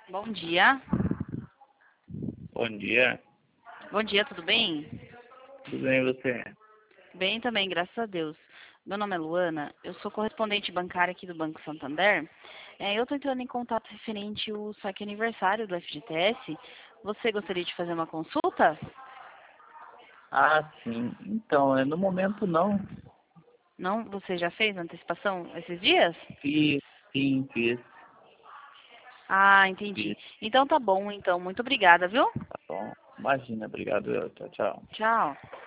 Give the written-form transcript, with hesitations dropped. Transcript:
Bom dia. Bom dia, Bom dia, tudo bem? tudo bem e você? Bem também, graças a Deus. Meu nome é Luana, eu sou correspondente bancária aqui do Banco Santander. Eu estou entrando em contato referente ao saque aniversário do FGTS. Você gostaria de fazer uma consulta? Ah, sim. Então, no momento não. Não? Você já fez antecipação esses dias? Fiz, sim, fiz, Ah, entendi. fiz. Então tá bom, então. Muito obrigada, viu? Tá bom. Imagina, obrigado. Tchau, tchau. Tchau.